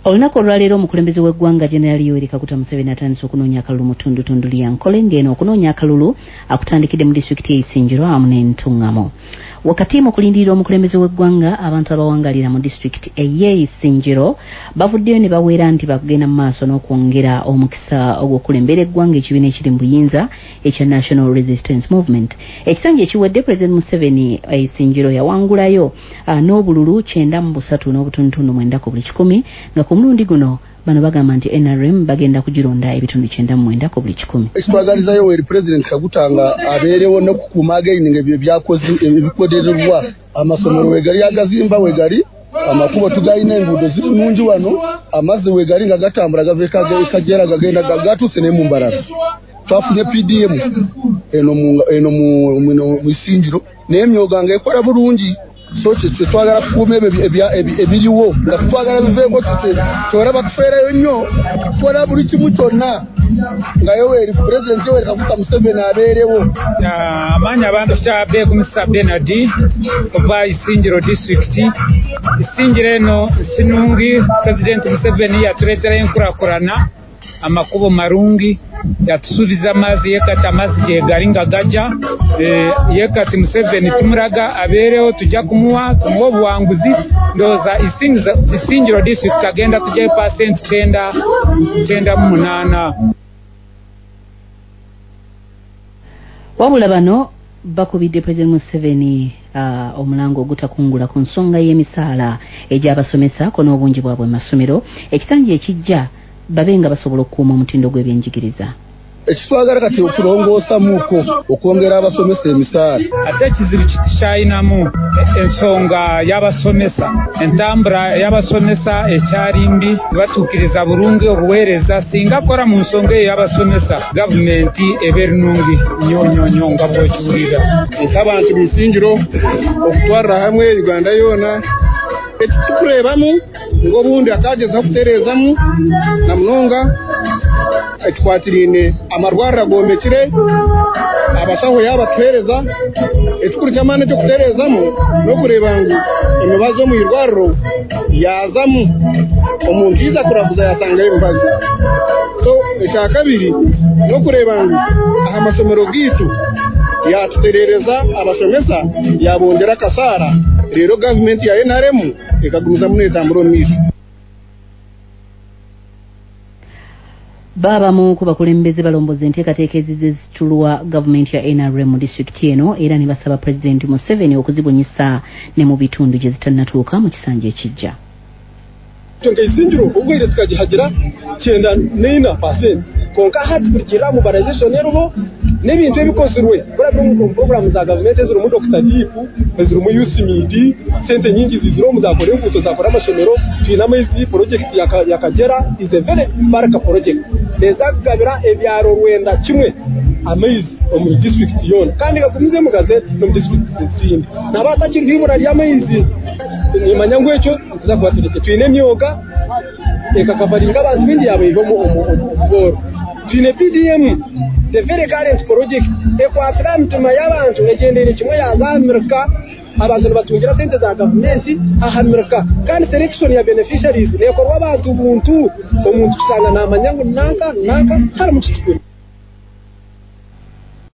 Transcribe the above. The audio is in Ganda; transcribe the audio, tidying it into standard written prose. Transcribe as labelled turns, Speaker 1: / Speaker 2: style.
Speaker 1: Olunaku olwaleero omukulembeze w'eggwanga General Yoweri Kaguta Museveni atandise okunoonya akalulu mu ttundu lya Nkole ng'eno okunoonya akalulu akutandikidde mu disitulikiti y'Isingiro awamu n'Entungamo. Wakati mu kulindirira omukulembeze w'eggwanga abantu abawangalira mu disitulikiti ey'Isingiro bavuddeyo ne baweera nti bagenda mu maaso n'okwongera omukisa ogw'okulembera eggwanga ekibiina ekiri mu buyinza ekya National Resistance Movement. Ekisanja ekiwedde President Museveni Isingiro yawangulayo n'obululu 9.9 ku buli 100 nga ku mulundi guno bano bagamba nti NRM bagenda kugironda ebitundu 9.9 ku buli 100.
Speaker 2: Ekitwagaliza Yoweri President Kaguta nga abeerewo n'okukuma agayininga ebyo byakoze ebikodererwa amasomero wegali agazimba wegali amakubo tugayina enguudo ziri nnungi wano amazzi wegali nga gatambula gave kagera gagenda gatuuse ne mu mbalala. Twafunye PDM eno mu Isingiro n'emyoga nga ekola bulungi. So twagala kukuuma ebiriwo nga twagala biveeko kyora batufeerayo nnyo tukola buli kimu kyonna nga Yoweri President Yoweri Kaguta Museveni abeerewo.
Speaker 3: Amaanyi abantu kyabeeku Mr. Bernard kuva Isingiro district. Isingiro eno sinungi. President Museveni yatuleetera enkulakulana amakubo marungi yatusuubiza amazzi yekati amazzi gyegali nga gajja yekati Museveni tumulaga abeerewo tujja kumuwa obuwanguzi ndowooza Isingiro district agenda tujjayo 9.8.
Speaker 1: Wabula bano bakubidde President Museveni omulango ogutakungula ku nsonga y'emisaala egy'abasomesa ko n'obungi bwabwe mu masomero ekitanja ekijja babenga basobola okukuuma omutindo gw'ebyenjigiriza.
Speaker 2: Ekitwagala kati okulongoosa muko okwongera abasomesa emisaala.
Speaker 3: Ate ekizibu kyayinamu ensonga y'abasomesa entambula y'abasomesa ekyalimbi batuukiriza bulungi obuweereza singa kola mu nsonga eyo y'abasomesa gavumenti ebernungi nnyonyonyo nga bw'okiwulira.
Speaker 2: Nk'abantu Isingiro okutwalira hamwe Uganda yoona tukuleebamu ng'obundi akageza okutereezamu na munonga ekikwatirine amarwarira gombekire abasaho yabatuheereza ekikulu ky'amaani ekyokutereezamu n'okureeba ngu emibazi omu irwariro yazamu omuntu yiza kuraguza yasangayo emibazi. So ekyakabiri n'okureeba ngu aha masomero gaitu yatutereereza abasomesa yabongera akasaara rero gavumenti ya NRM ekagumiza muno etambula omu miiso.
Speaker 1: Babamu ku bakulembeze balomboze enteekateeka ezizitulwa gavumenti ya NRM mu disitulikiti eno era ne basaba President Museveni okuzibunyisa ne mu bitundu gye zitannatuuka mu kisanja ekijja.
Speaker 4: Isingiro ubwire tukagihagira 9.9% konka hati kurikira mobilization eruho n'ebintu ebikozirwe kuri mu program za gavumenti eziro mu Dr. Deep eziro mu UCMD sente nyingi ziziro mu zakora imbuto zakora amashomero twinamezi project yakagera is a very baraka project ezagabira ebyaro rwenda kimwe amazing mu district yona kandi gakumize mu gazette no mu district zindi nabatakiri himura lya amazing ni manyango echo nziza kubategeke twine myoga ekakavaringa abantu bindi yabo ivo mu boro twine PDM the very current project ekwatira mitima y'abantu egendere kimwe yaza Amerika abantu batungira sente za gavumenti aha Amerika kandi selection ya beneficiaries nekorwa abantu buntu omuntu kusanga na manyango nanka hari mu kitu